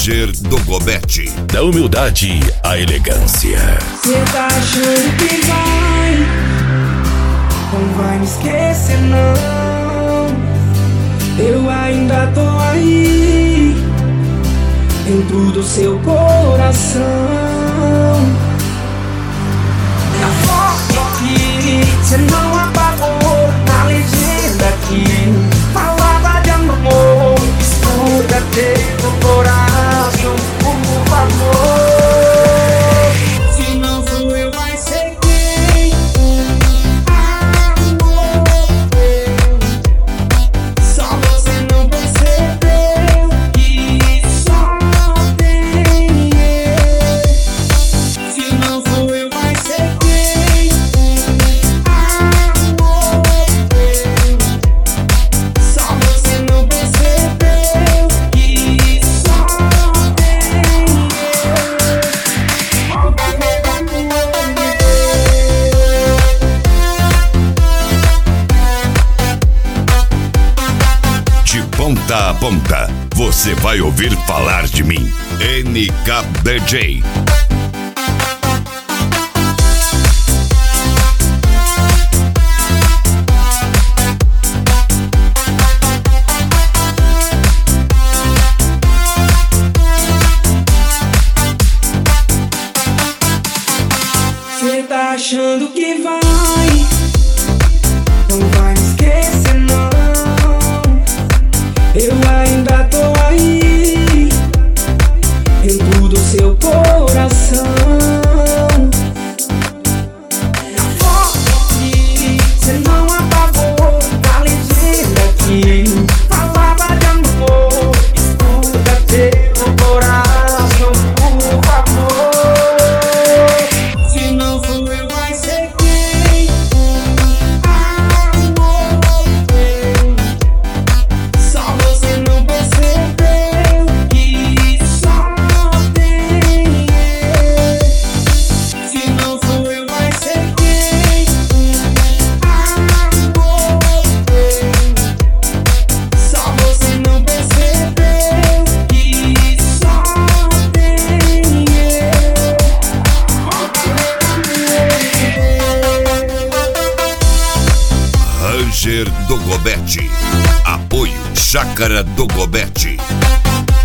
Ranger do Gobete. Da humildade à elegância. Cê tá achando que não vai me esquecer não. Eu ainda tô aí, dentro do seu coração. Na foto que cê não apagou, na legenda que falava de amor, escuta teu coração, por favor. Se não sou eu, vai ser quem? Só você não percebeu que só tem eu. Se não sou eu, vai ser quem? Só você não percebeu que só tem eu. De ponta a ponta, você vai ouvir falar de mim. NKDJ. Cê tá achando que não vai me esquecer não. Eu ainda tô aí, dentro do seu coração. Na foto que cê não apagou, na legenda que falava de amor, escuta teu coração, por favor. Se não sou eu, vai ser quem? Só você não percebeu que só tem eu. Se não sou eu, vai ser quem? Só você não percebeu que só tem eu. Ranger do Gobete. Apoio Chácara do Gobete.